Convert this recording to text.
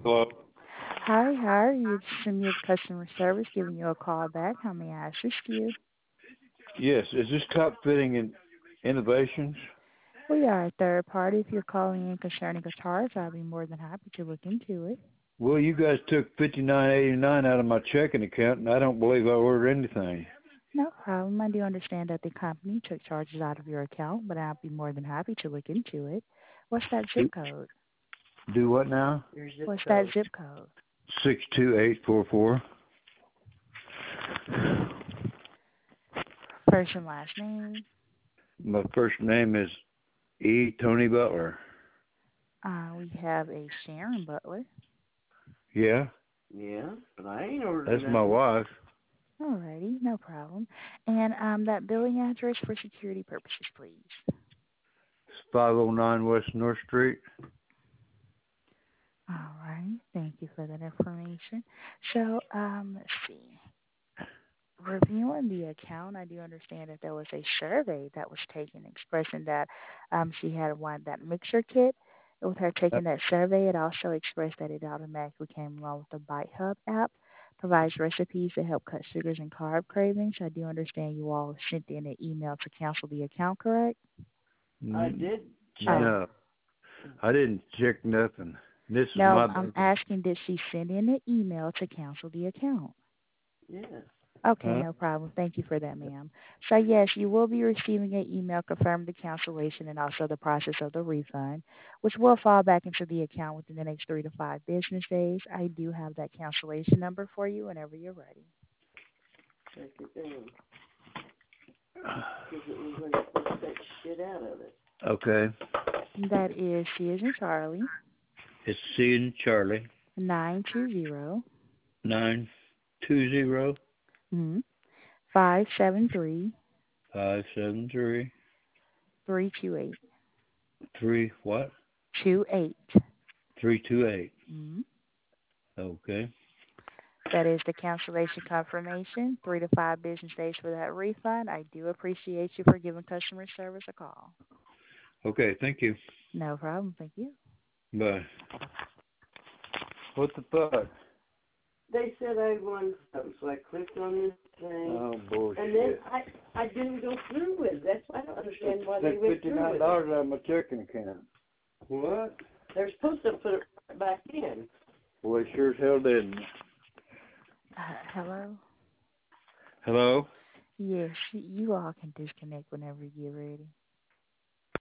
Hello? Hi, how are you? This is Senior Customer Service giving you a call back. How may I assist you? Yes, is this Top Fitting and Innovations? We are a third party. If you're calling in concerning a charge, I'll be more than happy to look into it. Well, you guys took $59.89 out of my checking account, and I don't believe I ordered anything. No problem. I do understand that the company took charges out of your account, but I'll be more than happy to look into it. What's that zip code? Do what now? What's that zip code? 62844. First and last name? My first name is E. Tony Butler. We have a Sharon Butler. Yeah? Yeah, but I ain't ordered That's nothing. my wife. Alrighty, no problem. And that billing address for security purposes, please. It's 509 West North Street. All right. Thank you for that information. So, let's see. Reviewing the account, I do understand that there was a survey that was taken expressing that she had that mixer kit. With her taking that survey, it also expressed that it automatically came along with the Bite Hub app, provides recipes that help cut sugars and carb cravings. I do understand you all sent in an email to cancel the account, correct? I did check. No, I didn't check nothing. This is No, my I'm asking, did she send in an email to cancel the account? Yes. Okay, Huh? no problem. Thank you for that, ma'am. So, yes, you will be receiving an email confirming the cancellation and also the process of the refund, which will fall back into the account within the next 3 to 5 business days. I do have that cancellation number for you whenever you're ready. Check it down. Because it was like supposed to take shit out of it. Okay. That is C as in Charlie, It's C and Charlie. 920 920 573 573 328 3 what? 28. 328. Mhm. Okay. That is the cancellation confirmation. 3 to 5 business days for that refund. I do appreciate you for giving customer service a call. Okay, thank you. No problem. Thank you. Bye. What the fuck? They said I won something, so I clicked on this thing. Oh, bullshit. And then I didn't go through with it. That's why I don't understand why they Took went through with $59 it. out of my checking account. What? They're supposed to put it right back in. Well, they sure as hell didn't. Hello? Hello? Yes, you all can disconnect whenever you get ready.